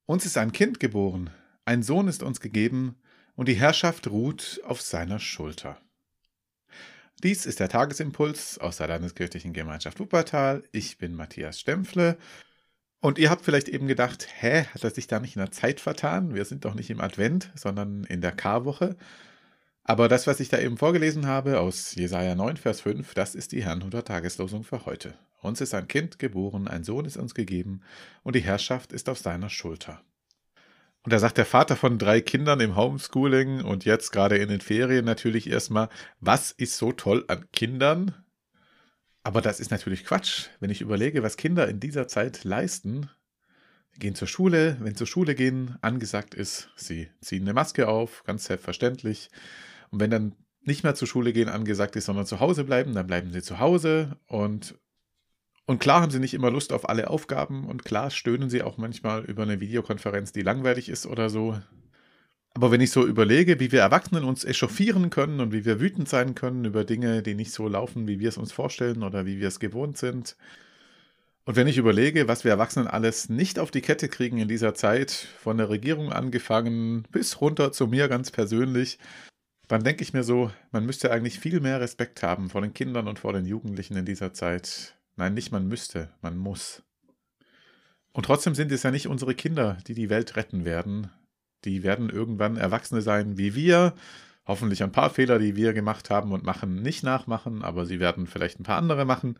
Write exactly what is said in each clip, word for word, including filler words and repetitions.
Uns ist ein Kind geboren, ein Sohn ist uns gegeben, und die Herrschaft ruht auf seiner Schulter. Dies ist der Tagesimpuls aus der Landeskirchlichen Gemeinschaft Wuppertal. Ich bin Matthias Stempfle. Und ihr habt vielleicht eben gedacht, hä, hat er sich da nicht in der Zeit vertan? Wir sind doch nicht im Advent, sondern in der Karwoche. Aber das, was ich da eben vorgelesen habe aus Jesaja neun, Vers fünf, das ist die Herrnhuter Tageslosung für heute. Uns ist ein Kind geboren, ein Sohn ist uns gegeben, und die Herrschaft ist auf seiner Schulter. Und da sagt der Vater von drei Kindern im Homeschooling und jetzt gerade in den Ferien natürlich erstmal, was ist so toll an Kindern? Aber das ist natürlich Quatsch, wenn ich überlege, was Kinder in dieser Zeit leisten. Sie gehen zur Schule, wenn zur Schule gehen, angesagt ist, sie ziehen eine Maske auf, ganz selbstverständlich. Und wenn dann nicht mehr zur Schule gehen angesagt ist, sondern zu Hause bleiben, dann bleiben sie zu Hause. Und, und klar haben sie nicht immer Lust auf alle Aufgaben und klar stöhnen sie auch manchmal über eine Videokonferenz, die langweilig ist oder so. Aber wenn ich so überlege, wie wir Erwachsenen uns echauffieren können und wie wir wütend sein können über Dinge, die nicht so laufen, wie wir es uns vorstellen oder wie wir es gewohnt sind. Und wenn ich überlege, was wir Erwachsenen alles nicht auf die Kette kriegen in dieser Zeit, von der Regierung angefangen bis runter zu mir ganz persönlich, dann denke ich mir so, man müsste eigentlich viel mehr Respekt haben vor den Kindern und vor den Jugendlichen in dieser Zeit. Nein, nicht man müsste, man muss. Und trotzdem sind es ja nicht unsere Kinder, die die Welt retten werden. Die werden irgendwann Erwachsene sein wie wir, hoffentlich ein paar Fehler, die wir gemacht haben und machen, nicht nachmachen, aber sie werden vielleicht ein paar andere machen.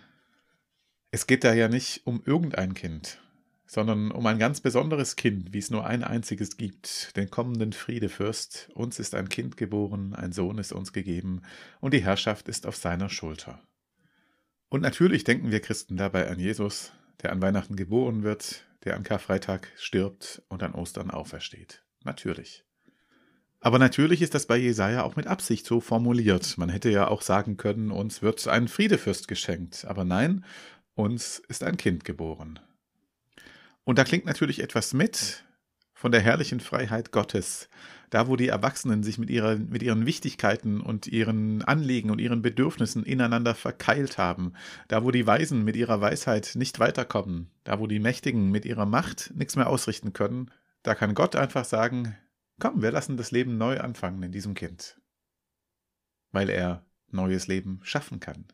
Es geht da ja nicht um irgendein Kind, sondern um ein ganz besonderes Kind, wie es nur ein einziges gibt, den kommenden Friedefürst. Uns ist ein Kind geboren, ein Sohn ist uns gegeben und die Herrschaft ist auf seiner Schulter. Und natürlich denken wir Christen dabei an Jesus, der an Weihnachten geboren wird, der an Karfreitag stirbt und an Ostern aufersteht. Natürlich. Aber natürlich ist das bei Jesaja auch mit Absicht so formuliert. Man hätte ja auch sagen können, uns wird ein Friedefürst geschenkt. Aber nein, uns ist ein Kind geboren. Und da klingt natürlich etwas mit von der herrlichen Freiheit Gottes. Da, wo die Erwachsenen sich mit, ihrer, mit ihren Wichtigkeiten und ihren Anliegen und ihren Bedürfnissen ineinander verkeilt haben. Da, wo die Weisen mit ihrer Weisheit nicht weiterkommen. Da, wo die Mächtigen mit ihrer Macht nichts mehr ausrichten können. Da kann Gott einfach sagen, komm, wir lassen das Leben neu anfangen in diesem Kind. Weil er neues Leben schaffen kann.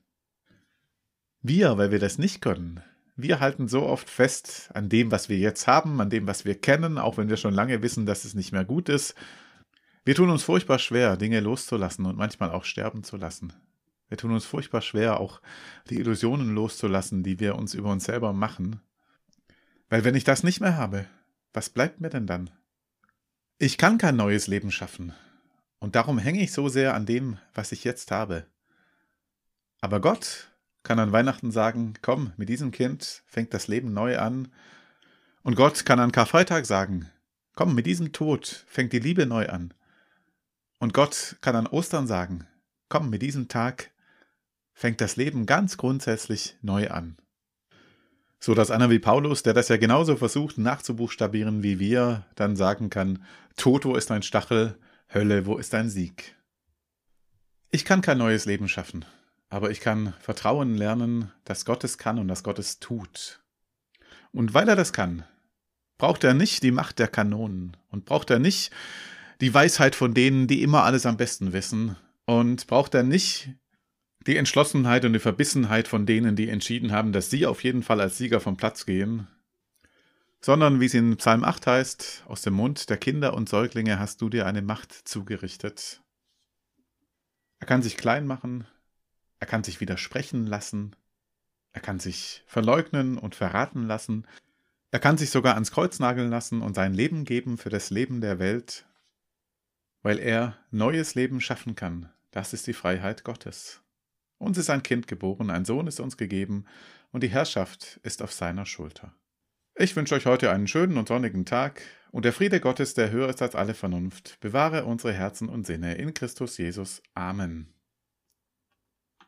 Wir, weil wir das nicht können, wir halten so oft fest an dem, was wir jetzt haben, an dem, was wir kennen, auch wenn wir schon lange wissen, dass es nicht mehr gut ist. Wir tun uns furchtbar schwer, Dinge loszulassen und manchmal auch sterben zu lassen. Wir tun uns furchtbar schwer, auch die Illusionen loszulassen, die wir uns über uns selber machen. Weil wenn ich das nicht mehr habe, was bleibt mir denn dann? Ich kann kein neues Leben schaffen. Und darum hänge ich so sehr an dem, was ich jetzt habe. Aber Gott kann an Weihnachten sagen, komm, mit diesem Kind fängt das Leben neu an. Und Gott kann an Karfreitag sagen, komm, mit diesem Tod fängt die Liebe neu an. Und Gott kann an Ostern sagen, komm, mit diesem Tag fängt das Leben ganz grundsätzlich neu an. So dass einer wie Paulus, der das ja genauso versucht nachzubuchstabieren wie wir, dann sagen kann, Tod, wo ist dein Stachel? Hölle, wo ist dein Sieg? Ich kann kein neues Leben schaffen. Aber ich kann Vertrauen lernen, dass Gott es kann und dass Gott es tut. Und weil er das kann, braucht er nicht die Macht der Kanonen und braucht er nicht die Weisheit von denen, die immer alles am besten wissen und braucht er nicht die Entschlossenheit und die Verbissenheit von denen, die entschieden haben, dass sie auf jeden Fall als Sieger vom Platz gehen, sondern wie es in Psalm acht heißt, aus dem Mund der Kinder und Säuglinge hast du dir eine Macht zugerichtet. Er kann sich klein machen, er kann sich widersprechen lassen, er kann sich verleugnen und verraten lassen, er kann sich sogar ans Kreuz nageln lassen und sein Leben geben für das Leben der Welt, weil er neues Leben schaffen kann. Das ist die Freiheit Gottes. Uns ist ein Kind geboren, ein Sohn ist uns gegeben und die Herrschaft ist auf seiner Schulter. Ich wünsche euch heute einen schönen und sonnigen Tag und der Friede Gottes, der höher ist als alle Vernunft, bewahre unsere Herzen und Sinne in Christus Jesus. Amen.